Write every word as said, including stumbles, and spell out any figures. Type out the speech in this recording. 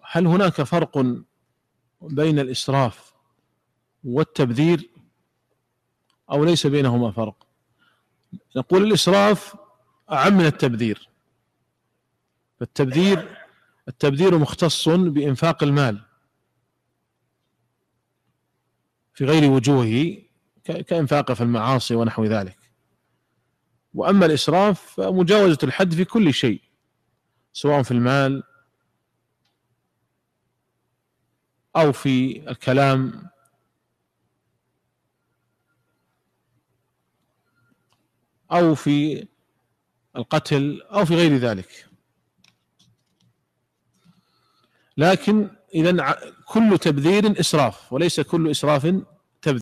هل هناك فرق بين الإسراف والتبذير أو ليس بينهما فرق؟ نقول الإسراف أعم من التبذير. فالتبذير التبذير مختص بإنفاق المال في غير وجوهه كإنفاقه في المعاصي ونحو ذلك. وأما الإسراف فمجاوزة الحد في كل شيء، سواء في المال أو في الكلام أو في القتل أو في غير ذلك. لكن إذن كل تبذير إسراف وليس كل إسراف